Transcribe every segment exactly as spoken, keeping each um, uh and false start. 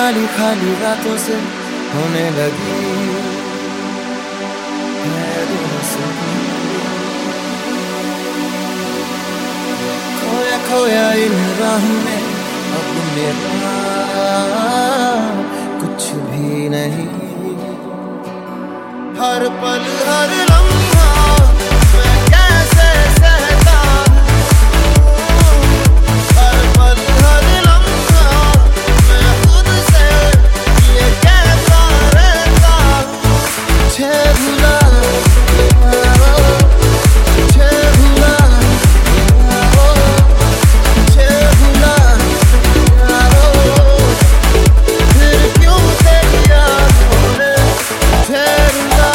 खाली खाली रातों से होने लगी है दोस्ती। खोया खोया इन राहों में अब मेरा कुछ भी नहीं। हर पल हर लम्हा मैं कैसे सहता हूँ, हर पल हर लम्हा मैं खुद से ये कहता रहता हूँ। मुझे भुला मुझे भुला मुझे भुला फिर क्यों तेरी यादों ने मुझे रुला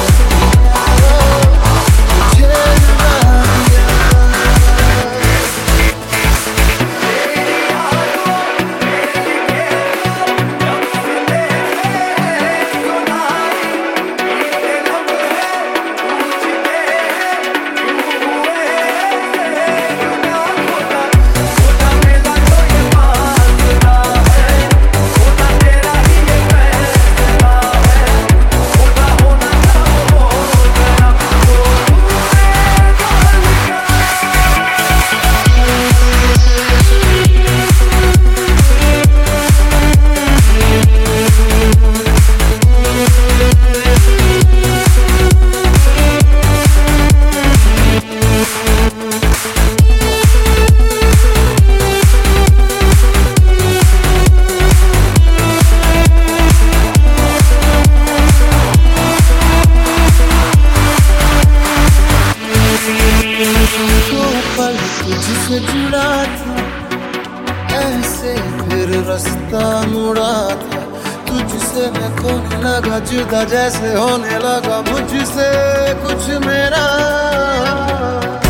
तुझसे जुड़ा था ऐसे फिर रास्ता मुड़ा था। तुझसे मैं खोने लगा जुदा जैसे होने लगा मुझसे कुछ मेरा।